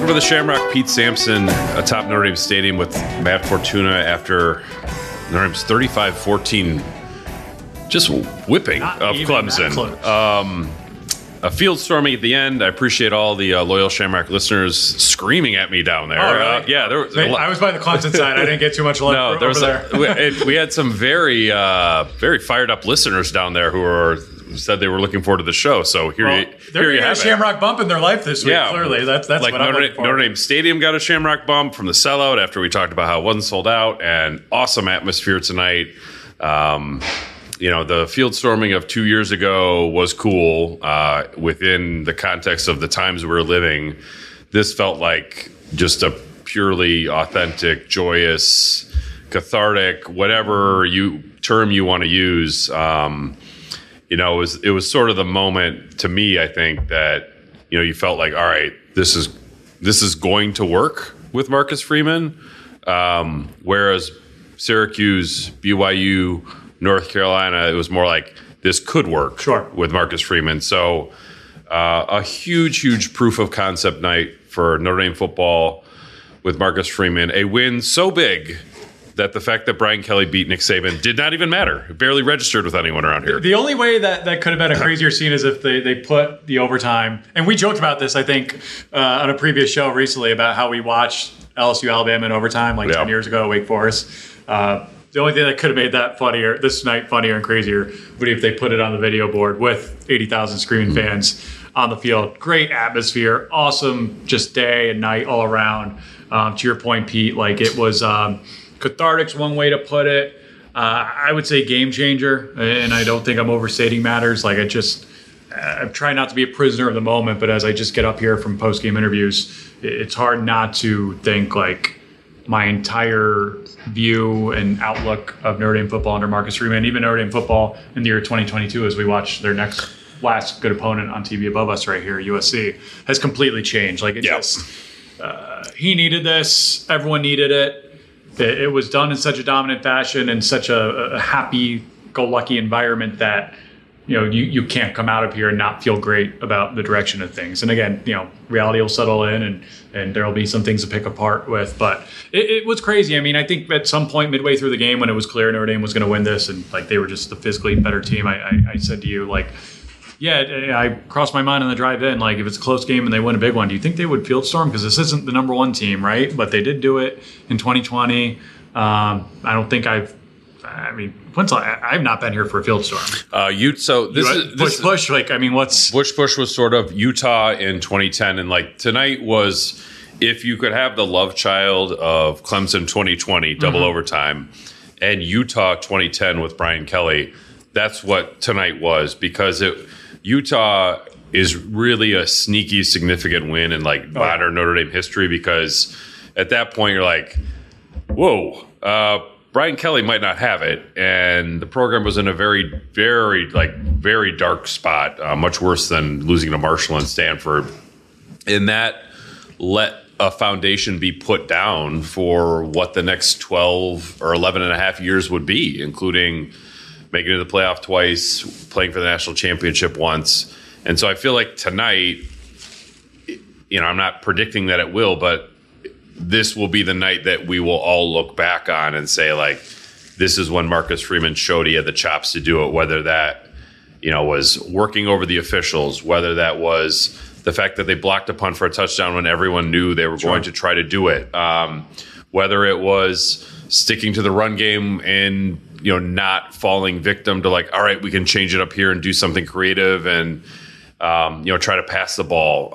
Welcome to the Shamrock. Pete Sampson atop Notre Dame Stadium with Matt Fortuna after Notre Dame's 35-14 just whipping of Clemson. A field storming at the end. I appreciate all the loyal Shamrock listeners screaming at me down there. Right. I was by the Clemson side. I didn't get too much love over there. We had some very fired up listeners down there who said they were looking forward to the show. So here you have a Shamrock bump in their life this week. Yeah, clearly that's like what I'm looking for. Notre Dame Stadium got a Shamrock bump from the sellout after we talked about how it wasn't sold out, and awesome atmosphere tonight. The field storming of 2 years ago was cool within the context of the times we were living. This felt like just a purely authentic, joyous, cathartic, whatever term you want to use. It was sort of the moment to me, I think, that you felt like, all right, this is going to work with Marcus Freeman, whereas Syracuse, BYU, North Carolina, it was more like this could work with Marcus Freeman. So a huge proof of concept night for Notre Dame football with Marcus Freeman. A win so big that the fact that Brian Kelly beat Nick Saban did not even matter. It barely registered with anyone around here. The only way that could have been a crazier scene is if they put the overtime. And we joked about this, I think, on a previous show recently about how we watched LSU Alabama in overtime 10 years ago at Wake Forest. The only thing that could have made that this night funnier and crazier would be if they put it on the video board with 80,000 screaming fans on the field. Great atmosphere, awesome just day and night all around. To your point, Pete, it was cathartic's one way to put it. I would say game changer, and I don't think I'm overstating matters. I'm trying not to be a prisoner of the moment, but as I just get up here from post-game interviews, it's hard not to think my entire view and outlook of Notre Dame football under Marcus Freeman, even Notre Dame football in the year 2022 as we watch their last good opponent on TV above us right here, USC, has completely changed. He needed this. Everyone needed it. It was done in such a dominant fashion and such a happy-go-lucky environment that you can't come out of here and not feel great about the direction of things. And again, reality will settle in and there will be some things to pick apart with. But it was crazy. I mean, I think at some point midway through the game when it was clear Notre Dame was going to win this and they were just the physically better team, I said to you, I crossed my mind on the drive in, if it's a close game and they win a big one, do you think they would field storm? Because this isn't the number one team, right? But they did do it in 2020. I don't think I've not been here for a field storm. Push. What's Push was sort of Utah in 2010, and tonight was if you could have the love child of Clemson 2020 double overtime and Utah 2010 with Brian Kelly. That's what tonight was, because Utah is really a sneaky, significant win in modern Notre Dame history, because at that point you're like, whoa. Brian Kelly might not have it, and the program was in a very, very, very dark spot, much worse than losing to Marshall and Stanford. And that let a foundation be put down for what the next 12 or 11 and a half years would be, including making it to the playoff twice, playing for the national championship once. And so I feel like tonight, I'm not predicting that it will, but this will be the night that we will all look back on and say, this is when Marcus Freeman showed he had the chops to do it, whether that, was working over the officials, whether that was the fact that they blocked a punt for a touchdown when everyone knew they were going to try to do it, whether it was sticking to the run game and, not falling victim to all right, we can change it up here and do something creative and, try to pass the ball.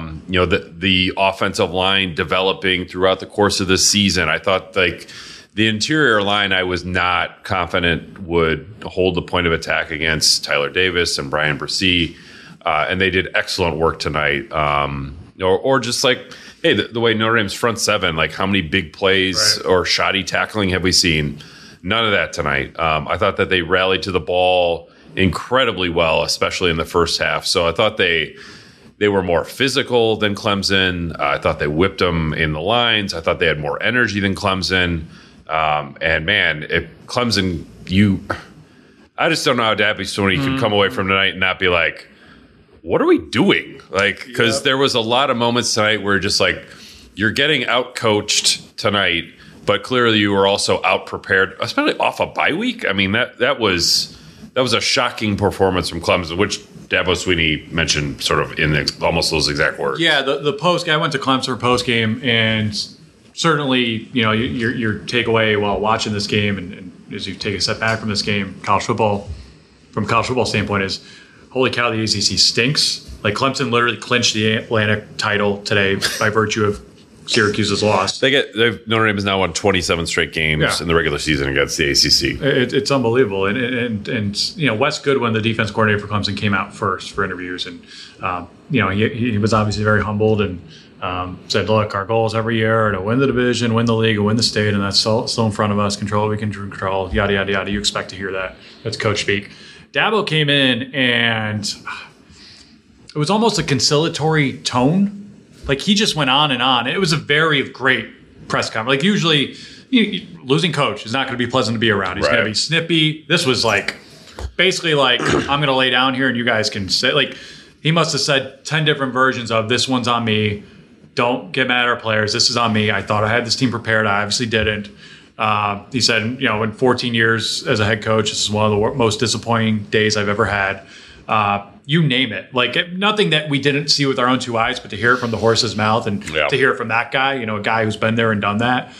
The offensive line developing throughout the course of this season. I thought the interior line, I was not confident would hold the point of attack against Tyler Davis and Brian Bresee. And they did excellent work tonight. Or just hey, the way Notre Dame's front seven, how many big plays or shoddy tackling have we seen? None of that tonight. I thought that they rallied to the ball incredibly well, especially in the first half. So I thought they were more physical than Clemson. I thought they whipped them in the lines. I thought they had more energy than Clemson. And man, if Clemson, I just don't know how Dabby Stoney could come away from tonight and not be what are we doing? Like, because there was a lot of moments tonight where just like you're getting out coached tonight, but clearly you were also out prepared, especially off a bye week. I mean, that was a shocking performance from Clemson, which Dabo Swinney mentioned sort of in almost those exact words. Yeah, the post. I went to Clemson for post game, and certainly, your takeaway while watching this game, and as you take a step back from this game, college football standpoint, is holy cow, the ACC stinks. Like Clemson literally clinched the Atlantic title today by virtue of Syracuse's loss. Notre Dame has now won 27 straight games in the regular season against the ACC. It's unbelievable. And Wes Goodwin, the defense coordinator for Clemson, came out first for interviews, and he was obviously very humbled and said, "Look, our goals every year are to win the division, win the league, and win the state, and that's still in front of us. Control what we can control. Yada yada yada." You expect to hear that. That's coach speak. Dabo came in, and it was almost a conciliatory tone. Like, he just went on and on. It was a very great press conference. Like, usually, losing coach is not going to be pleasant to be around. He's going to be snippy. This was like, basically like, I'm going to lay down here and you guys can sit. Like, he must have said 10 different versions of, this one's on me. Don't get mad at our players. This is on me. I thought I had this team prepared. I obviously didn't. He said, in 14 years as a head coach, this is one of the most disappointing days I've ever had. You name it. Like, nothing that we didn't see with our own two eyes, but to hear it from the horse's mouth and to hear it from that guy, a guy who's been there and done that.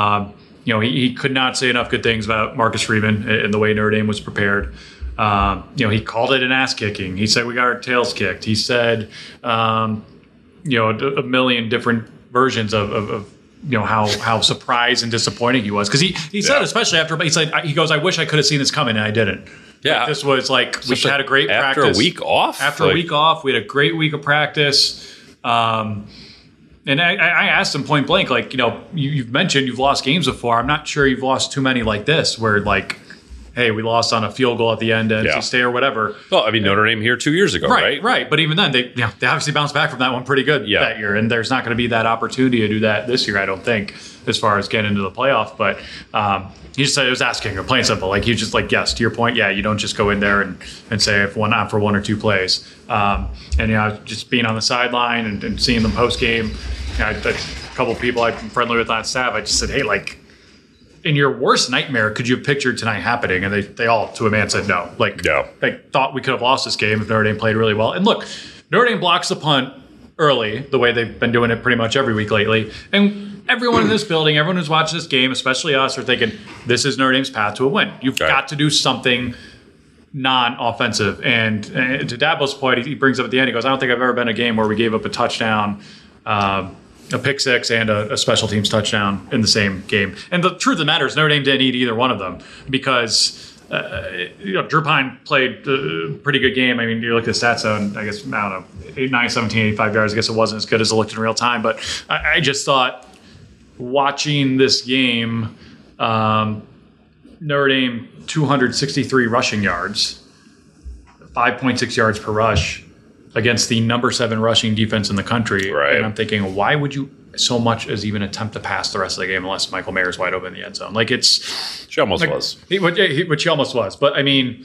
He could not say enough good things about Marcus Freeman and the way Notre Dame was prepared. He called it an ass kicking. He said we got our tails kicked. He said, a million different versions of how surprised and disappointing he was. Because he said, especially after, he goes, I wish I could have seen this coming, and I didn't. Yeah. Like, this was like, we had a great practice. After a week off? After a week off, we had a great week of practice. And I asked him point blank, like, you've mentioned you've lost games before. I'm not sure you've lost too many like this, where like, hey, we lost on a field goal at the end at NC State or whatever. Well, I mean, Notre Dame here 2 years ago, right? Right. But even then, they obviously bounced back from that one pretty good that year. And there's not going to be that opportunity to do that this year, I don't think, as far as getting into the playoff. But he just said it was asking, or plain and simple. Like, he just like, yes, to your point, you don't just go in there and say if one out for one or two plays. Just being on the sideline and seeing them post game, a couple of people I'm friendly with on staff, I just said, hey, like, in your worst nightmare, could you have pictured tonight happening? And they all, to a man, said no. They thought we could have lost this game if Notre Dame played really well. And look, Notre Dame blocks the punt early, the way they've been doing it pretty much every week lately. And everyone in this building, everyone who's watching this game, especially us, are thinking, this is Notre Dame's path to a win. You've got to do something non-offensive. And to Dabo's point, he brings up at the end, he goes, I don't think I've ever been in a game where we gave up a touchdown, a pick six and a special teams touchdown in the same game. And the truth of the matter is Notre Dame didn't need either one of them because Drew Pine played a pretty good game. I mean, you look at the stats on, I guess, 8, 9, 17, 85 yards. I guess it wasn't as good as it looked in real time. But I just thought watching this game, Notre Dame 263 rushing yards, 5.6 yards per rush, against the number 7 rushing defense in the country. Right. And I'm thinking, why would you so much as even attempt to pass the rest of the game unless Michael Mayer's wide open in the end zone? Like, she almost was. Which he almost was. But, I mean,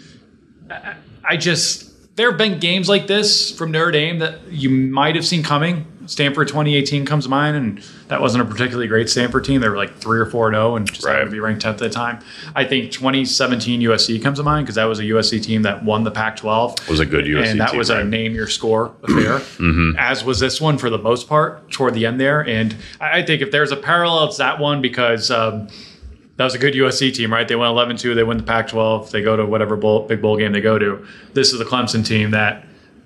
there have been games like this from Notre Dame that you might have seen coming. Stanford 2018 comes to mind, and that wasn't a particularly great Stanford team. They were like 3 or 4-0 and just happened to be ranked 10th at the time. I think 2017 USC comes to mind because that was a USC team that won the Pac-12. It was a good USC team. And that was a name-your-score affair, as was this one for the most part toward the end there. And I think if there's a parallel, it's that one because that was a good USC team, right? They went 11-2. They win the Pac-12. They go to whatever big bowl game they go to. This is the Clemson team that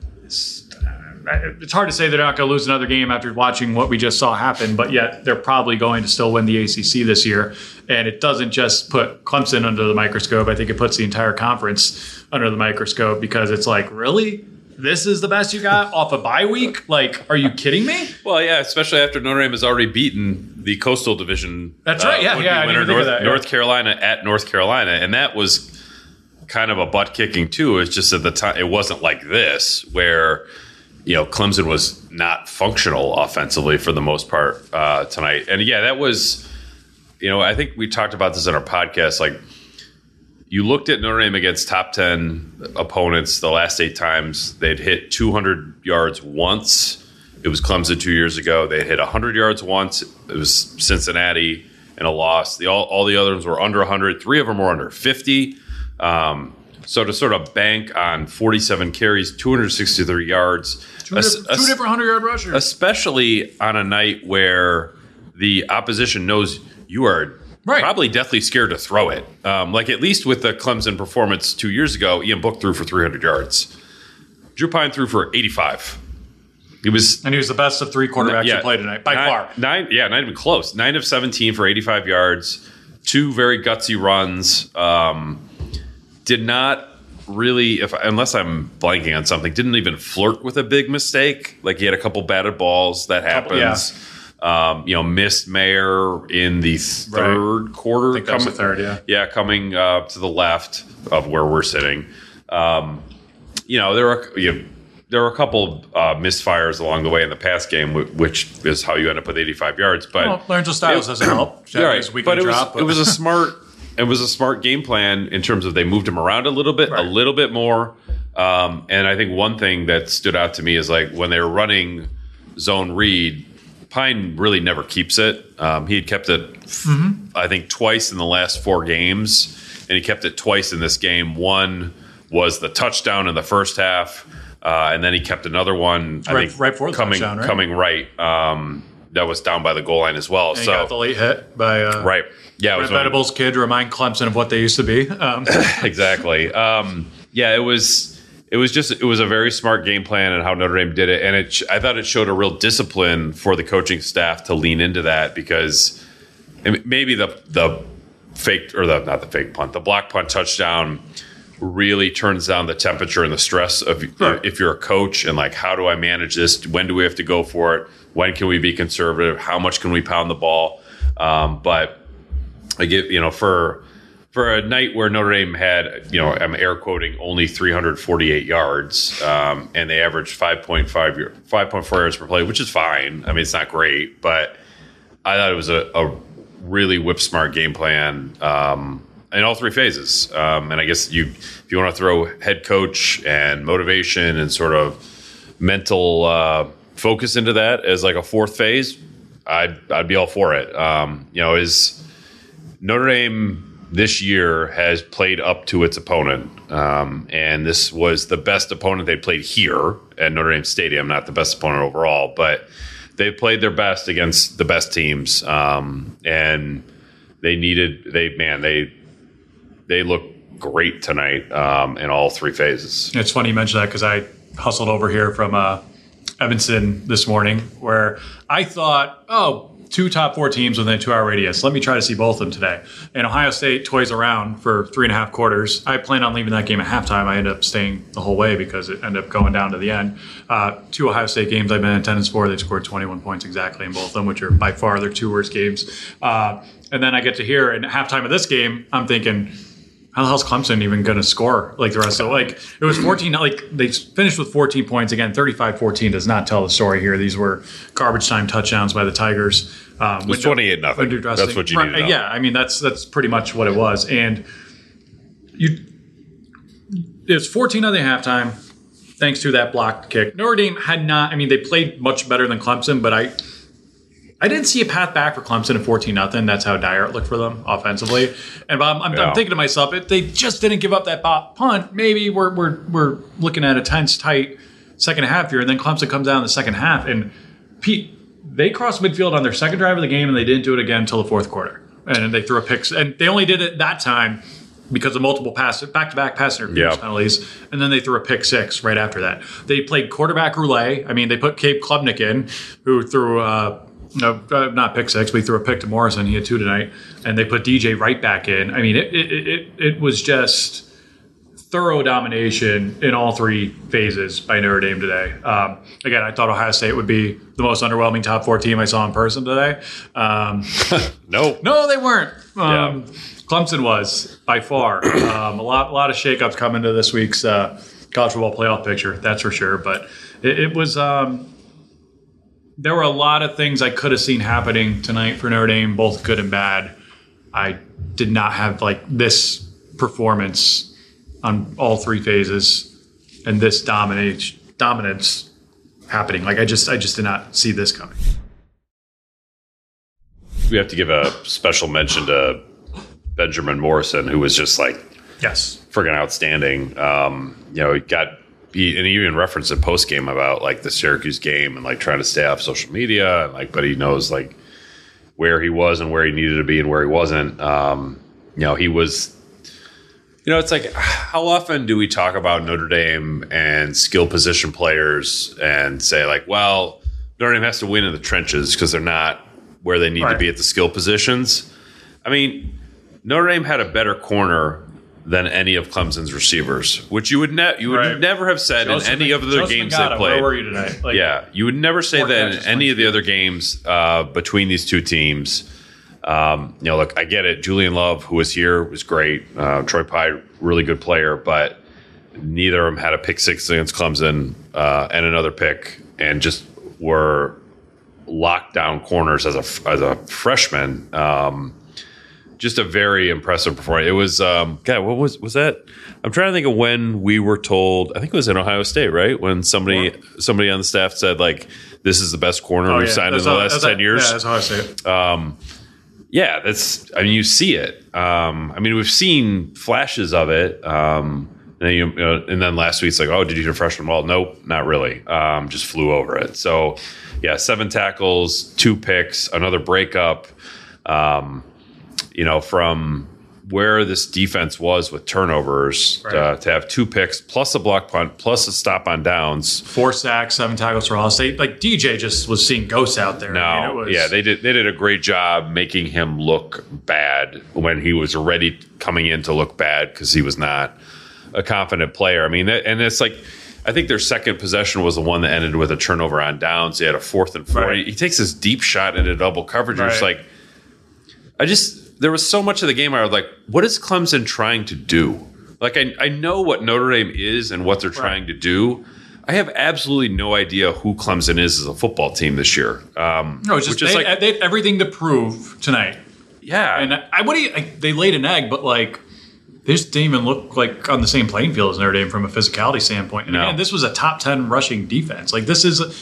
it's hard to say they're not going to lose another game after watching what we just saw happen, but yet they're probably going to still win the ACC this year. And it doesn't just put Clemson under the microscope. I think it puts the entire conference under the microscope because it's like, really? This is the best you got off a bye week? Like, are you kidding me? Well, yeah, especially after Notre Dame has already beaten the Coastal Division. That's right. Winner North Carolina at North Carolina. And that was kind of a butt kicking too. It's just at the time, it wasn't like this where Clemson was not functional offensively for the most part tonight. And that was, I think we talked about this in our podcast. Like, you looked at Notre Dame against top 10 opponents the last 8 times. They'd hit 200 yards once. It was Clemson 2 years ago. They hit 100 yards once. It was Cincinnati and a loss. All the other ones were under 100. 3 of them were under 50. So to sort of bank on 47 carries, 263 yards. Two different 100-yard rushers. Especially on a night where the opposition knows you are probably deathly scared to throw it. Like at least with the Clemson performance 2 years ago, Ian Book threw for 300 yards. Drew Pine threw for 85. He was the best of 3 quarterbacks who played tonight, by far. Not even close. 9 of 17 for 85 yards, 2 very gutsy runs. Did not really, unless I'm blanking on something, didn't even flirt with a big mistake. Like he had a couple batted balls. That happens. Missed Mayer in the third quarter. I think that was the third, Yeah, coming to the left of where we're sitting. There were a couple misfires along the way in the pass game, which is how you end up with 85 yards. But Lorenzo Styles doesn't help. But it was a smart game plan in terms of they moved him around a little bit more. And I think one thing that stood out to me is like when they were running zone read, Pine really never keeps it. He had kept it, I think, twice in the last 4 games, and he kept it twice in this game. One was the touchdown in the first half. And then he kept another one, I think, right before the touchdown, right? Coming right. That was down by the goal line as well. And he got the late hit by right. Yeah, Brent Venables' kid to remind Clemson of what they used to be. Exactly. It was a very smart game plan and how Notre Dame did it, and I thought it showed a real discipline for the coaching staff to lean into that because maybe the block punt touchdown really turns down the temperature and the stress of if you're a coach and like, how do I manage this? When do we have to go for it? When can we be conservative? How much can we pound the ball? But I get, for a night where Notre Dame had, I'm air quoting, only 348 yards, and they averaged 5.4 yards per play, which is fine. I mean, it's not great, but I thought it was a really whip smart game plan. In all 3 phases. And I guess if you want to throw head coach and motivation and sort of mental focus into that as like a 4th phase, I'd be all for it. Is Notre Dame this year has played up to its opponent. And this was the best opponent they played here at Notre Dame Stadium, not the best opponent overall, but they played their best against the best teams. And they look great tonight in all 3 phases. It's funny you mention that because I hustled over here from Evanston this morning where I thought, 2 top 4 teams within a 2-hour radius. Let me try to see both of them today. And Ohio State toys around for 3.5 quarters. I planned on leaving that game at halftime. I ended up staying the whole way because it ended up going down to the end. 2 Ohio State games I've been in attendance for. They scored 21 points exactly in both of them, which are by far their 2 worst games. And then I get to hear in halftime of this game, I'm thinking, how the hell's Clemson even going to score like the rest of it? It was 14. They finished with 14 points. Again, 35-14 does not tell the story here. These were garbage time touchdowns by the Tigers. It was 28-0. That's what you need to know. Yeah, I mean, that's pretty much what it was. And it was 14 at the halftime thanks to that blocked kick. Notre Dame had not – they played much better than Clemson, but I didn't see a path back for Clemson at 14-0. That's how dire it looked for them offensively. And I'm thinking to myself, if they just didn't give up that punt, maybe we're looking at a tense, tight second half here. And then Clemson comes out in the second half. And Pete, they crossed midfield on their second drive of the game, and they didn't do it again until the 4th quarter. And they threw a pick. And they only did it that time because of multiple back-to-back pass interference penalties. And then they threw a pick 6 right after that. They played quarterback roulette. They put Cape Klubnik in, who threw not pick 6, but he threw a pick to Morrison. He had 2 tonight. And they put DJ right back in. It was just thorough domination in all 3 phases by Notre Dame today. Again, I thought Ohio State would be the most underwhelming top 4 team I saw in person today. No, they weren't. Clemson was, by far. A lot of shakeups coming to this week's college football playoff picture, that's for sure. But it was... there were a lot of things I could have seen happening tonight for Notre Dame, both good and bad. I did not have this performance on all three phases and this dominance happening. Like I just did not see this coming. We have to give a special mention to Benjamin Morrison, who was just like, yes, friggin' outstanding. He even referenced a post game about like the Syracuse game and like trying to stay off social media, and like, but he knows like where he was and where he needed to be and where he wasn't. He was. It's like, how often do we talk about Notre Dame and skill position players and say like, well, Notre Dame has to win in the trenches because they're not where they need to be at the skill positions. I mean, Notre Dame had a better corner than any of Clemson's receivers, which you would never have said in any of the games they played. Where were you tonight? You would never say that in any of the other games between these two teams. Look, I get it. Julian Love, who was here, was great. Troy Pye, really good player, but neither of them had a pick six against Clemson and another pick, and just were lockdown corners as a freshman. Just a very impressive performance. It was, what was that? I'm trying to think of when we were told, I think it was in Ohio State, right? When somebody on the staff said, like, this is the best corner we've signed in the last 10 years. Yeah, that's how I say it. You see it. We've seen flashes of it. And then last week, it's like, oh, did you hit a freshman ball? Nope, not really. Just flew over it. So, 7 tackles, 2 picks, another breakup. From where this defense was with turnovers, to have 2 picks, plus a block punt, plus a stop on downs. 4 sacks, 7 tackles for Ohio State. Like, DJ just was seeing ghosts out there. They did a great job making him look bad when he was already coming in to look bad because he was not a confident player. I mean, and it's like, I think their second possession was the one that ended with a turnover on downs. He had a 4th and 4. He takes this deep shot into double coverage. Right. It's like, there was so much of the game I was like, what is Clemson trying to do? Like, I know what Notre Dame is and what they're trying to do. I have absolutely no idea who Clemson is as a football team this year. It's just they had everything to prove tonight. Yeah. And they laid an egg, but like, they just didn't even look like on the same playing field as Notre Dame from a physicality standpoint. And again, this was a top 10 rushing defense. Like, this is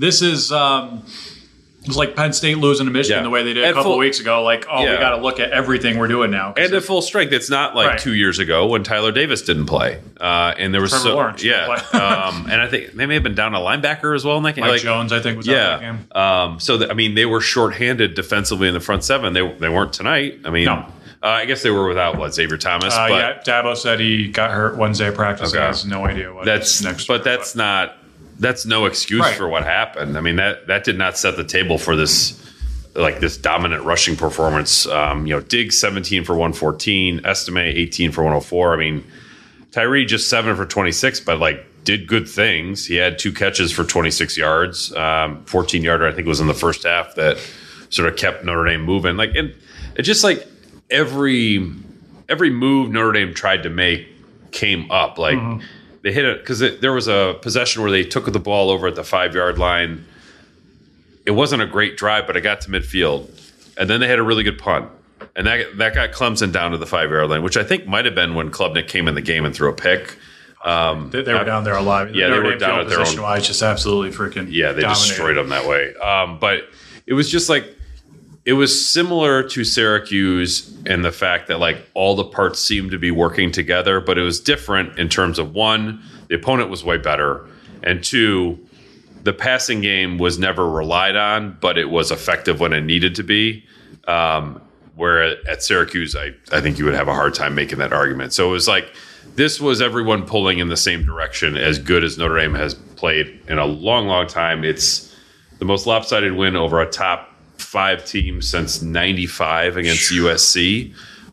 it was like Penn State losing to Michigan the way they did a couple of weeks ago. Like, we got to look at everything we're doing now. And at full strength. It's not like 2 years ago when Tyler Davis didn't play. And there was Trevor Lawrence and I think they may have been down a linebacker as well in that game. Mike Jones, I think, was out in that game. They were shorthanded defensively in the front 7. They weren't tonight. I mean, no. I guess they were without Xavier Thomas. Dabo said he got hurt Wednesday at practice. Okay. He has no idea what next. But that's no excuse for what happened. I mean, that did not set the table for this dominant rushing performance. Diggs 17 for 114, Estime 18 for 104. I mean, Tyree just 7 for 26, but did good things. He had 2 catches for 26 yards, 14-yarder I think was in the first half that sort of kept Notre Dame moving. And it just every move Notre Dame tried to make came up. They hit it because there was a possession where they took the ball over at the 5-yard line. It wasn't a great drive, but it got to midfield. And then they had a really good punt. And that got Clemson down to the 5-yard line, which I think might have been when Klubnik came in the game and threw a pick. They were down there alive. Yeah, they were down at their own. Wise, just absolutely freaking they destroyed them that way. But it was just it was similar to Syracuse in the fact that all the parts seemed to be working together, but it was different in terms of 1, the opponent was way better, and 2, the passing game was never relied on, but it was effective when it needed to be. Where at Syracuse, I think you would have a hard time making that argument. So it was this was everyone pulling in the same direction, as good as Notre Dame has played in a long, long time. It's the most lopsided win over a top 5 teams since '95 against USC.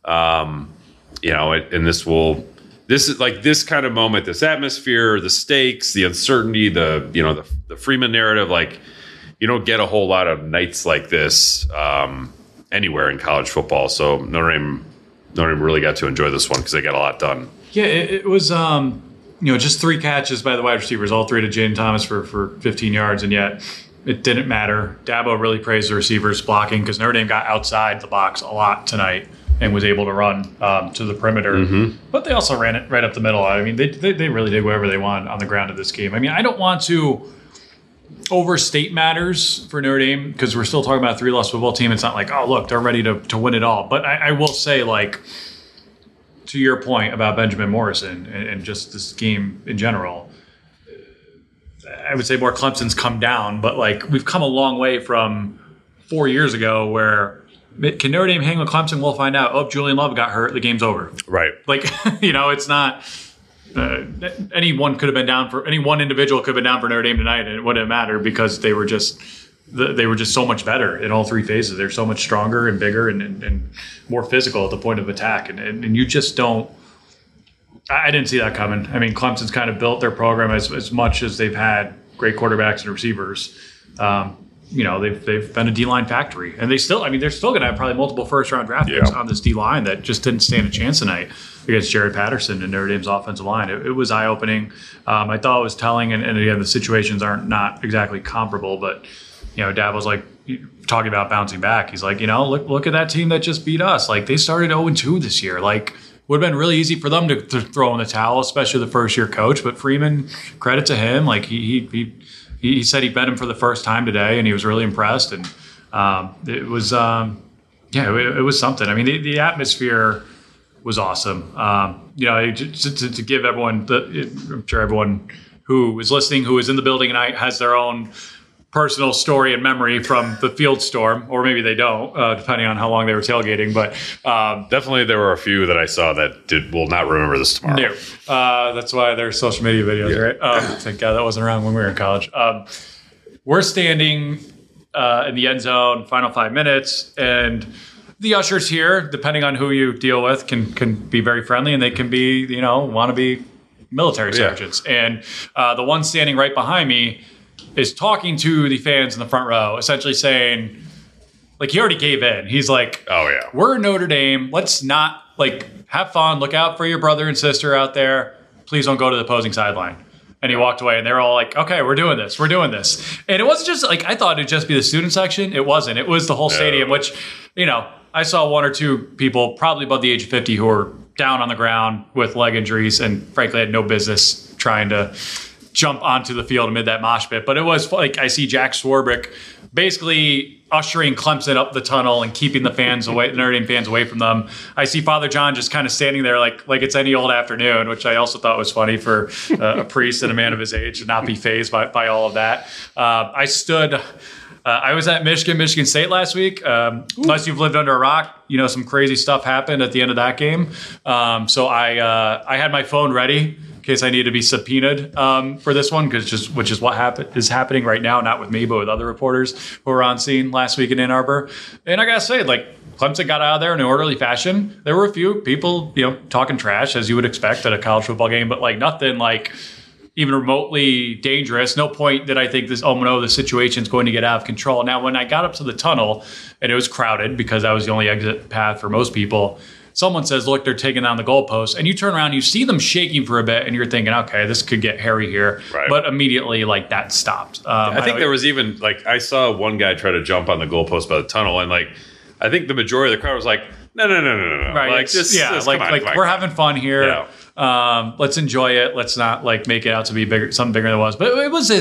And this is this kind of moment, this atmosphere, the stakes, the uncertainty, the Freeman narrative. You don't get a whole lot of nights like this anywhere in college football. So Notre Dame really got to enjoy this one because they got a lot done. Yeah, it was just 3 catches by the wide receivers, all 3 to Jaden Thomas for 15 yards, and yet it didn't matter. Dabo really praised the receivers blocking because Notre Dame got outside the box a lot tonight. and was able to run to the perimeter. But they also ran it right up the middle. I mean, they really did whatever they want on the ground of this game. I mean, I don't want to overstate matters for Notre Dame because we're still talking about a 3-loss football team. It's not like, oh, look, they're ready to win it all. But I will say, like, to your point about Benjamin Morrison and just this game in general, I would say more Clemson's come down, but like we've come a long way from 4 years ago where can Notre Dame hang with Clemson? We'll find out. Oh, Julian Love got hurt. The game's over. Right. Like, it's not any one individual could have been down for Notre Dame tonight and it wouldn't matter because they were just so much better in all three phases. They're so much stronger and bigger and more physical at the point of attack. And you just don't. I didn't see that coming. I mean, Clemson's kind of built their program as much as they've had great quarterbacks and receivers. They've been a D-line factory, and they're still going to have probably multiple first-round draft picks on this D-line that just didn't stand a chance tonight against Jared Patterson and Notre Dame's offensive line. It was eye-opening. I thought it was telling, and again, the situations aren't not exactly comparable, but Dad was like talking about bouncing back. He's like, look at that team that just beat us. Like they started 0-2 this year. Like would have been really easy for them to throw in the towel, especially the first-year coach. But Freeman, credit to him. Like he said he bet him for the first time today, and he was really impressed. And it was something. I mean, the atmosphere was awesome. To give everyone, I'm sure everyone who is listening, who is in the building tonight, has their own personal story and memory from the field storm, or maybe they don't, depending on how long they were tailgating. But definitely there were a few that I saw that will not remember this tomorrow. No. That's why there's social media videos, right? Thank God that wasn't around when we were in college. We're standing in the end zone, final 5 minutes, and the ushers here, depending on who you deal with, can be very friendly, and they can be, want to be military sergeants. And the one standing right behind me is talking to the fans in the front row, essentially saying, like, he already gave in. He's like, oh, yeah, we're Notre Dame. Let's not, have fun. Look out for your brother and sister out there. Please don't go to the opposing sideline. And he walked away, and they were all like, okay, we're doing this. And it wasn't just, I thought it'd just be the student section. It wasn't. It was the whole stadium, which, I saw one or two people, probably above the age of 50, who were down on the ground with leg injuries and, frankly, had no business trying to jump onto the field amid that mosh pit. But it was like I see Jack Swarbrick basically ushering Clemson up the tunnel and keeping the Notre Dame fans away from them. I see Father John just kind of standing there like it's any old afternoon, which I also thought was funny for a priest and a man of his age to not be fazed by all of that. I was at Michigan State last week. Unless you've lived under a rock, some crazy stuff happened at the end of that game. So I had my phone ready in case I need to be subpoenaed for this one, which is what is happening right now, not with me, but with other reporters who were on scene last week in Ann Arbor. And I gotta say, Clemson got out of there in an orderly fashion. There were a few people, talking trash as you would expect at a college football game, but nothing even remotely dangerous. No point did I think the situation's going to get out of control. Now, when I got up to the tunnel and it was crowded because that was the only exit path for most people, someone says, look, they're taking down the goalpost. And you turn around, you see them shaking for a bit, and you're thinking, okay, this could get hairy here. Right. But immediately, that stopped. I think there was even, I saw one guy try to jump on the goalpost by the tunnel, and, I think the majority of the crowd was like, no. Right. We're having fun here. Yeah. Let's enjoy it. Let's not, make it out to be something bigger than it was. But it was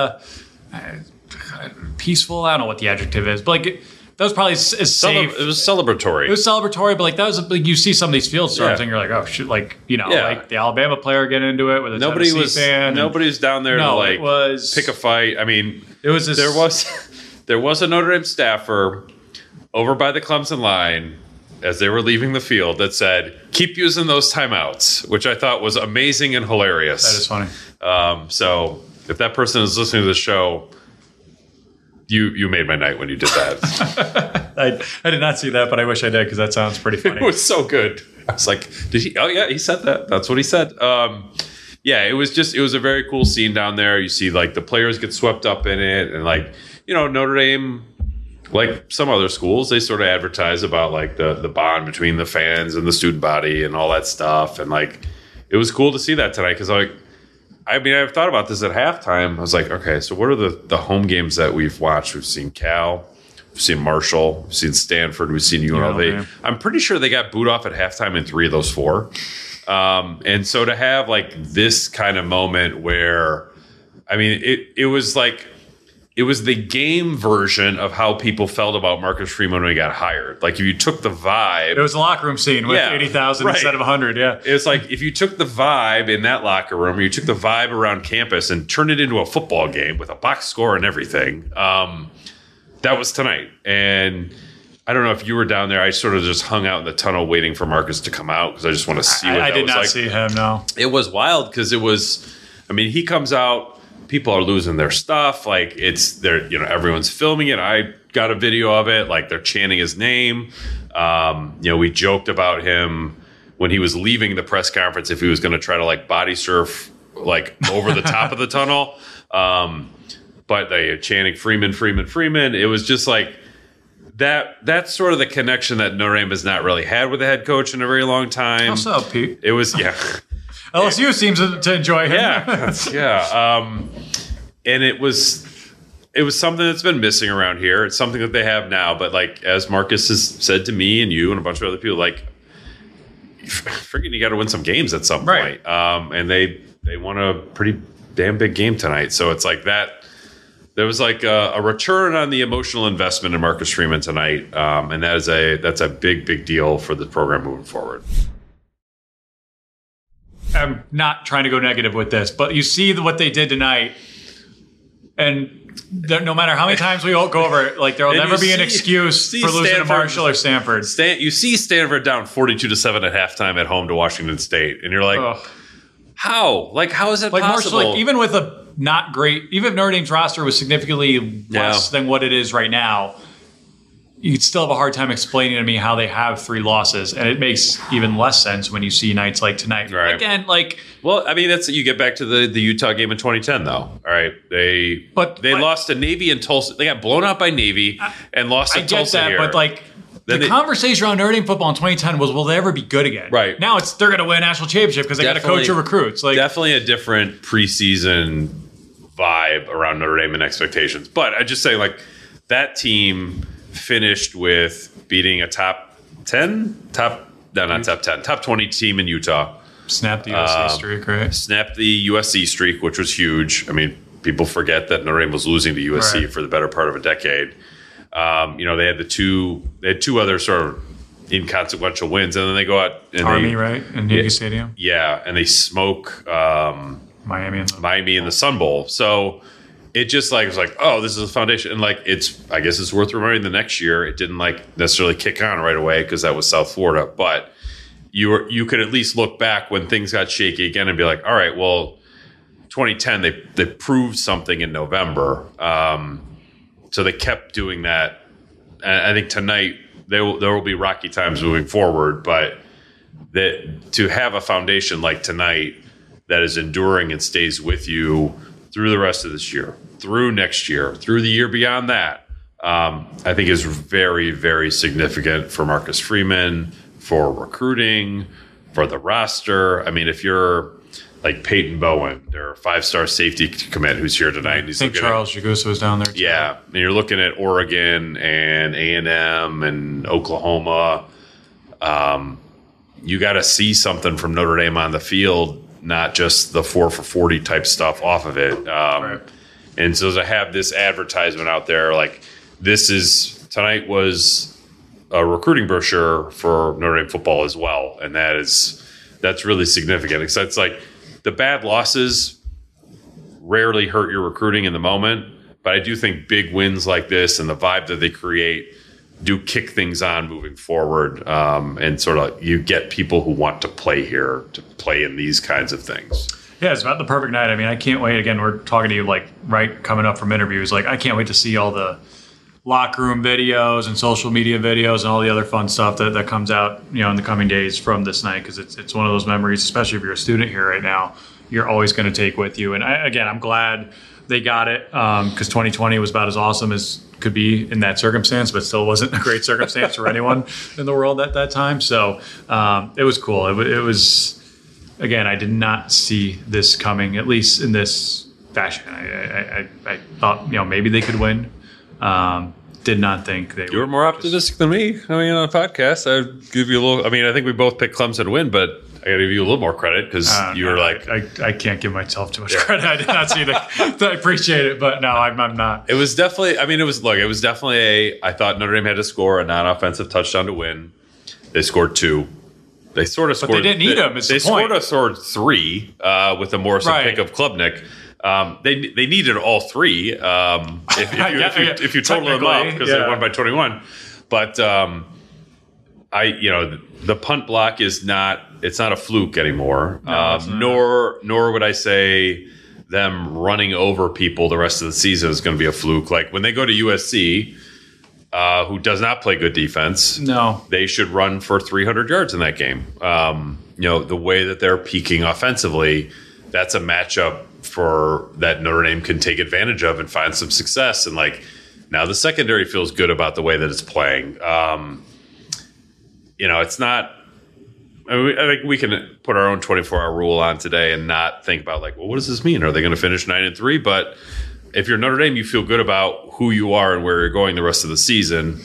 peaceful. I don't know what the adjective is, but, that was probably as safe. It was celebratory. It was celebratory, but that was you see some of these field storms and you're like, oh shit, the Alabama player get into it with a Tennessee fan. Nobody was down there to pick a fight. I mean, there was a Notre Dame staffer over by the Clemson line as they were leaving the field that said, keep using those timeouts, which I thought was amazing and hilarious. That is funny. So if that person is listening to the show, You made my night when you did that. I did not see that, but I wish I did because that sounds pretty funny. It was so good. I was like, did he? Oh, yeah, he said that. That's what he said. It was a very cool scene down there. You see, the players get swept up in it. And, Notre Dame, like some other schools, they sort of advertise about, the bond between the fans and the student body and all that stuff. And, it was cool to see that tonight because, I've thought about this at halftime. I was like, okay, so what are the home games that we've watched? We've seen Cal, we've seen Marshall, we've seen Stanford, we've seen UNLV. I'm pretty sure they got booed off at halftime in 3 of those 4. And so to have like this kind of moment where, I mean, it was like, it was the game version of how people felt about Marcus Freeman when he got hired. Like if you took the vibe, it was a locker room scene with 80,000 instead of 100. Yeah, it's like if you took the vibe in that locker room, or you took the vibe around campus and turned it into a football game with a box score and everything. That was tonight, and I don't know if you were down there. I sort of just hung out in the tunnel waiting for Marcus to come out because I just want to see what that was like. I did not see him. No, it was wild because it was. I mean, he comes out. People are losing their stuff. Like everyone's filming it. I got a video of it. Like they're chanting his name. We joked about him when he was leaving the press conference if he was going to try to like body surf like over the top of the tunnel. But they chanting Freeman. It was just like that. That's sort of the connection that Notre Dame has not really had with the head coach in a very long time. What's up, Pete? It was LSU seems to enjoy him. And it was something that's been missing around here. It's something that they have now, but like as Marcus has said to me and you and a bunch of other people, like freaking you got to win some games at some point. And they won a pretty damn big game tonight. So it's like that. There was like a return on the emotional investment in Marcus Freeman tonight, and that's a big deal for the program moving forward. I'm not trying to go negative with this, but you see what they did tonight, and no matter how many times we all go over it, like there will never be an excuse for losing to Marshall or Stanford. You see Stanford down 42-7 at halftime at home to Washington State, and you're like, how? Like, how is that possible? Marshall, like, even with a not great, even if Notre Dame's roster was significantly less than what it is right now, you'd still have a hard time explaining to me how they have 3 losses, and it makes even less sense when you see nights like tonight. Right. Again, well, I mean, you get back to the Utah game in 2010, though. All right, they lost to Navy and Tulsa. They got blown out by Navy and lost to Tulsa. I get that, but the conversation around Notre Dame football in 2010 was, will they ever be good again? Right. Now they're going to win a national championship because they got to coach your recruits. Definitely a different preseason vibe around Notre Dame and expectations. But I just say, that team finished with beating a top 20 team in Utah. Snapped the USC streak, right? Snapped the USC streak, which was huge. I mean, people forget that Notre Dame was losing to USC for the better part of a decade. They had two other sort of inconsequential wins, and then they go out and Army, right? In Yankee Stadium. Yeah, and they smoke Miami in the Sun Bowl. So it just was like, oh, this is a foundation. And I guess it's worth remembering the next year it didn't necessarily kick on right away because that was South Florida. But you could at least look back when things got shaky again and be like, all right, well, 2010 they proved something in November. So they kept doing that. And I think tonight there will be rocky times moving forward, but that to have a foundation like tonight that is enduring and stays with you through the rest of this year, through next year, through the year beyond that, I think is very, very significant for Marcus Freeman, for recruiting, for the roster. I mean, if you're like Peyton Bowen, their 5-star safety commit who's here tonight. I think Charles Jagusa was down there too. Yeah, and you're looking at Oregon and A&M and Oklahoma. You got to see something from Notre Dame on the field, not just the 4 for 40 type stuff off of it. Right. And so to have this advertisement out there, tonight was a recruiting brochure for Notre Dame football as well, and that's really significant. It's like the bad losses rarely hurt your recruiting in the moment, but I do think big wins like this and the vibe that they create do kick things on moving forward, and sort of you get people who want to play here to play in these kinds of things. Yeah, it's about the perfect night. I mean, I can't wait. Again, we're talking to you coming up from interviews. I can't wait to see all the locker room videos and social media videos and all the other fun stuff that comes out, in the coming days from this night, because it's one of those memories, especially if you're a student here right now, you're always going to take with you. And I'm glad they got it, because 2020 was about as awesome as could be in that circumstance, but still wasn't a great circumstance for anyone in the world at that time. So it was cool. It was, again, I did not see this coming, at least in this fashion. I thought, maybe they could win. Didn't did not think they. You were more optimistic than me. I mean, on a podcast, I give you a little. I mean, I think we both picked Clemson to win, but I got to give you a little more credit because you were like, I can't give myself too much credit. I did not see that. I appreciate it, but no, I'm not. It was definitely. I mean, it was definitely I thought Notre Dame had to score a non-offensive touchdown to win. They scored 2. They sort of scored. But they didn't need them. They scored 3 with the Morrison pick of Klubnik. They needed all 3 if you total them up because they won by 21. But the punt block is not. It's not a fluke anymore. No, nor would I say them running over people the rest of the season is going to be a fluke. Like when they go to USC, who does not play good defense, they should run for 300 yards in that game. The way that they're peaking offensively, that's a matchup for that Notre Dame can take advantage of and find some success. And now the secondary feels good about the way that it's playing. It's not. I think we can put our own 24-hour rule on today and not think about what does this mean? Are they going to finish 9-3? But if you're Notre Dame, you feel good about who you are and where you're going the rest of the season.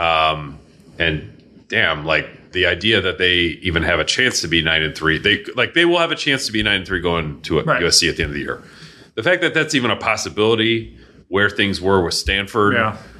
And damn, the idea that they even have a chance to be 9-3, they will have a chance to be 9-3 going to USC at the end of the year. The fact that that's even a possibility, where things were with Stanford,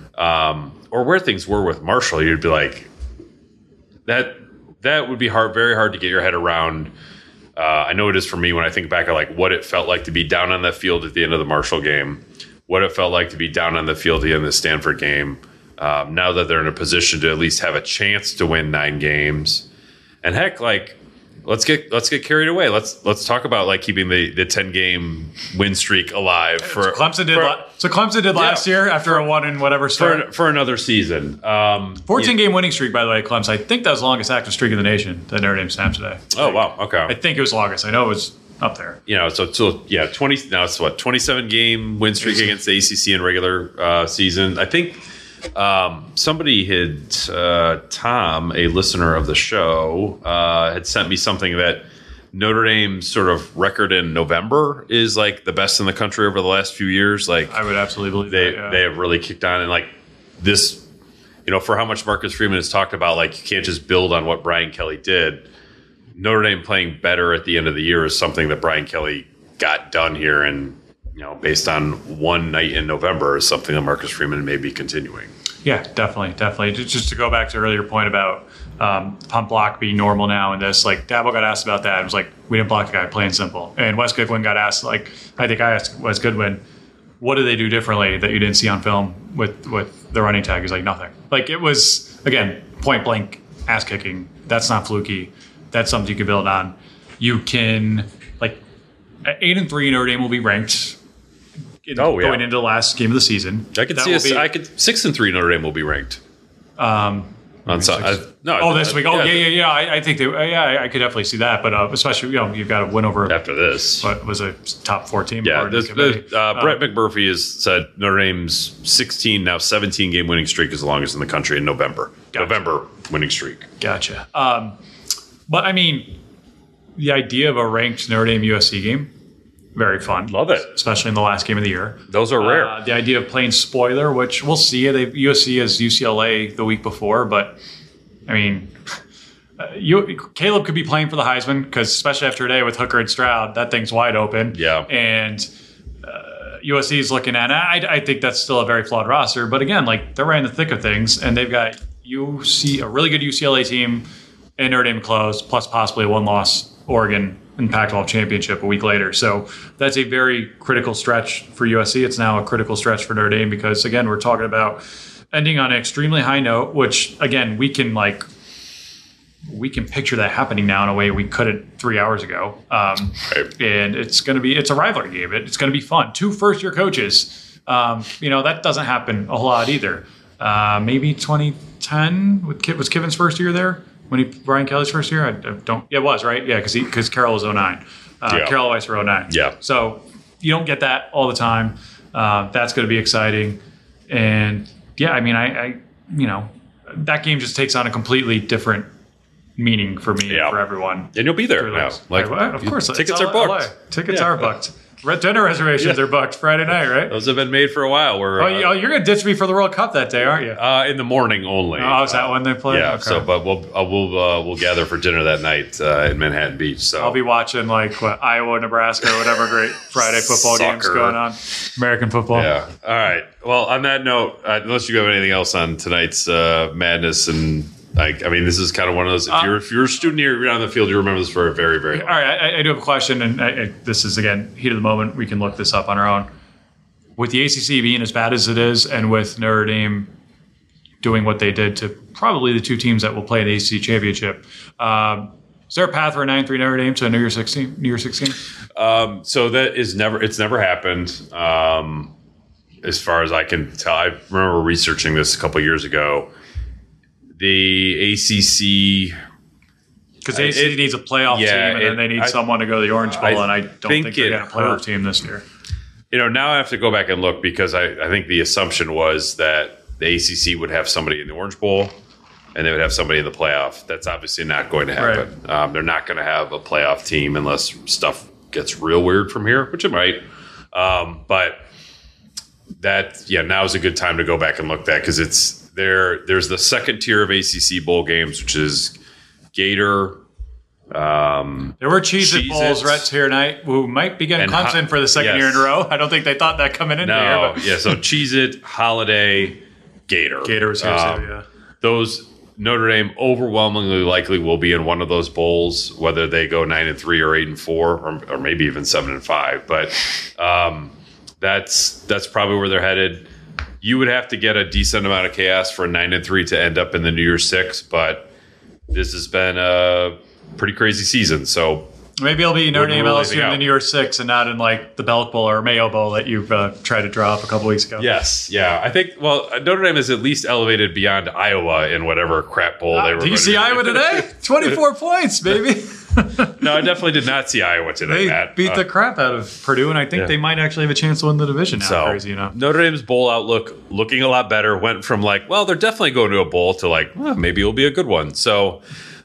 or where things were with Marshall, you'd be like, that would be very hard to get your head around. I know it is for me when I think back at what it felt like to be down on that field at the end of the Marshall game, what it felt like to be down on the field at the end of the Stanford game. Now that they're in a position to at least have a chance to win 9 games, and heck, let's get carried away. Let's talk about keeping the 10-game win streak alive for Clemson did. Clemson did last year after a 1 and whatever start for another season. 14-game winning streak, by the way, Clemson. I think that was the longest active streak in the nation that Notre Dame snapped today. Oh wow, okay. I think it was longest. I know it was up there. 20. Now it's 27-game win streak against the ACC in regular season. I think. Somebody had Tom, a listener of the show, had sent me something that Notre Dame's sort of record in November is the best in the country over the last few years. I would absolutely believe they have really kicked on, and this, for how much Marcus Freeman has talked about, you can't just build on what Brian Kelly did. Notre Dame playing better at the end of the year is something that Brian Kelly got done here, and based on one night in November is something that Marcus Freeman may be continuing. Yeah, definitely. Just to go back to your earlier point about pump block being normal now and this, Dabo got asked about that. It was we didn't block the guy, plain and simple. And Wes Goodwin got asked, I think I asked Wes Goodwin, what do they do differently that you didn't see on film with the running tag? He's nothing. It was, again, point blank ass kicking. That's not fluky. That's something you can build on. You can, at 8-3, Notre Dame will be ranked going into the last game of the season. I could see 6-3 Notre Dame will be ranked. This week. Yeah. I think I could definitely see that. But especially, you've got to win over after this. What was a top 4 team? Yeah, Brett McMurphy has said Notre Dame's 16 now 17 game winning streak is the longest in the country in November. Gotcha. November winning streak. Gotcha. But I mean, the idea of a ranked Notre Dame USC game. Very fun. Love it. Especially in the last game of the year. Those are rare. The idea of playing spoiler, which we'll see. USC has UCLA the week before, but I mean, Caleb could be playing for the Heisman because especially after today with Hooker and Stroud, that thing's wide open. Yeah. And USC is looking at it. I think that's still a very flawed roster, but again, they're right in the thick of things, and they've got a really good UCLA team and Notre Dame close, plus possibly a 1-loss Oregon in Pac-12 championship a week later. So that's a very critical stretch for USC. It's now a critical stretch for Notre Dame because, again, we're talking about ending on an extremely high note, which, again, we can picture that happening now in a way we couldn't 3 hours ago. And it's a rivalry game. It's going to be fun. 2 first-year coaches. That doesn't happen a whole lot either. Maybe 2010 was Kivin's first year there. Brian Kelly's first year? It was, right? Yeah, because Carroll was 09. Carroll Weiss were 09. Yeah. So you don't get that all the time. That's going to be exciting. And, yeah, I mean, that game just takes on a completely different meaning for me and for everyone. And you'll be there now. Of course. Tickets are booked. Tickets are booked. Dinner reservations are booked Friday night, right? Those have been made for a while. You're going to ditch me for the World Cup that day, aren't you? In the morning only. Oh, is that when they play? Yeah. Okay. So, but we'll gather for dinner that night in Manhattan Beach. So I'll be watching Iowa, Nebraska, or whatever great Friday football games going on. American football. Yeah. All right. Well, on that note, unless you have anything else on tonight's madness and. This is kind of one of those. If you're a student here, you're on the field, you remember this for a very, very long time. All right, I do have a question, and this is, again, heat of the moment. We can look this up on our own. With the ACC being as bad as it is, and with Notre Dame doing what they did to probably the two teams that will play in the ACC championship, is there a path for a 9-3 Notre Dame to a New Year's 16? So that is it's never happened. As far as I can tell, I remember researching this a couple years ago. The ACC, because the ACC needs a playoff team, and then they need someone to go to the Orange Bowl, and I don't think they're getting a playoff team this year. Now I have to go back and look because I think the assumption was that the ACC would have somebody in the Orange Bowl, and they would have somebody in the playoff. That's obviously not going to happen. Right. They're not going to have a playoff team unless stuff gets real weird from here, which it might. But now is a good time to go back and look at that because there's the second tier of ACC bowl games, which is Gator. There were Cheez-It Bowls right here tonight who might be getting Clemson for the second year in a row. I don't think they thought that coming into here. But. So Cheez-It, Holiday, Gator. Gator was here too, yeah. Those Notre Dame overwhelmingly likely will be in one of those bowls, whether they go 9-3 or 8-4 or maybe even 7-5. But that's probably where they're headed. You would have to get a decent amount of chaos for a 9-3 to end up in the New Year's Six, but this has been a pretty crazy season. So maybe it'll be Notre Dame LSU in the New Year's Six and not in the Belk Bowl or Mayo Bowl that you've tried to draw up a couple weeks ago. Yes, yeah. I think Notre Dame is at least elevated beyond Iowa in whatever crap bowl they were. Did you see Iowa today? 24 points, baby. No, I definitely did not see Iowa today, Matt. They beat the crap out of Purdue, and I think they might actually have a chance to win the division now. So, crazy, Notre Dame's bowl outlook looking a lot better. Went from they're definitely going to a bowl to maybe it'll be a good one. So,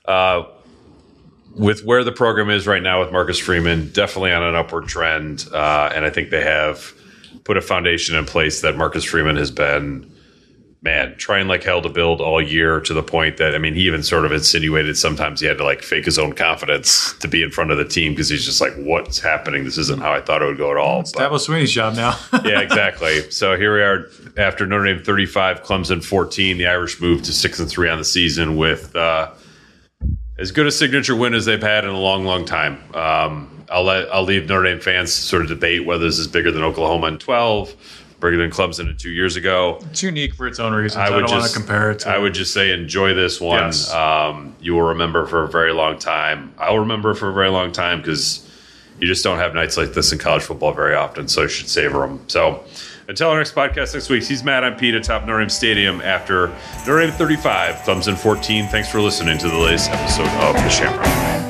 with where the program is right now with Marcus Freeman, definitely on an upward trend. And I think they have put a foundation in place that Marcus Freeman has been, trying like hell to build all year to the point that, he even sort of insinuated sometimes he had to fake his own confidence to be in front of the team because he's just what's happening? This isn't how I thought it would go at all. It's Dabo Swinney's job now. Yeah, exactly. So here we are after Notre Dame 35, Clemson 14. The Irish moved to 6-3 on the season with as good a signature win as they've had in a long, long time. I'll leave Notre Dame fans to sort of debate whether this is bigger than Oklahoma in 12, bigger than Clemson in 2 years ago. It's unique for its own reasons. I don't want to compare it to. I would just say enjoy this one. Yes. You will remember for a very long time. I'll remember for a very long time because you just don't have nights like this in college football very often, so you should savor them. So until our next podcast next week, he's Matt, I'm Pete atop Notre Dame Stadium after Notre Dame 35, Clemson 14. Thanks for listening to the latest episode of The Shamrock.